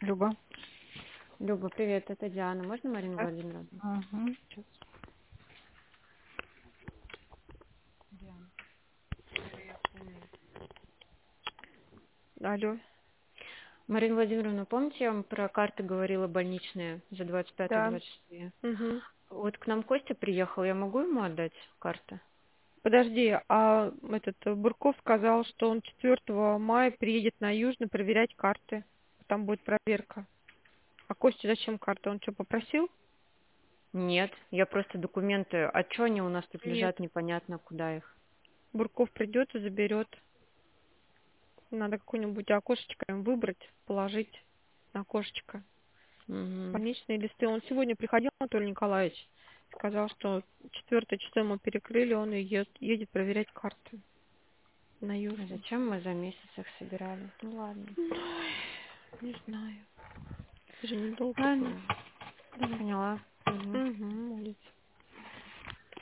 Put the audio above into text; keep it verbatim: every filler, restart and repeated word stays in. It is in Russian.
Люба. Люба, привет, это Диана. Можно Марину Да? Владимировну? Ага. Сейчас. Алло. Марина Владимировна, помните, я вам про карты говорила больничные за двадцать пятое Да. двадцать шестое? Угу. Вот к нам Костя приехал, я могу ему отдать карты? Подожди, а этот э, Бурков сказал, что он четвёртого мая приедет на Южный проверять карты. Там будет проверка. А Косте зачем карты? Он что, попросил? Нет, я просто документы, а что они у нас тут Нет. лежат, непонятно куда их. Бурков придет и заберет. Надо какое-нибудь окошечко им выбрать, положить на окошечко. Угу. Больничные листы. Он сегодня приходил, Анатолий Николаевич, сказал, что четвёртое число ему перекрыли, он едет, едет проверять карты на А Южный. зачем мы за месяц их собирали? Ну ладно. Ой, не знаю. Это же недолго Ладно. было.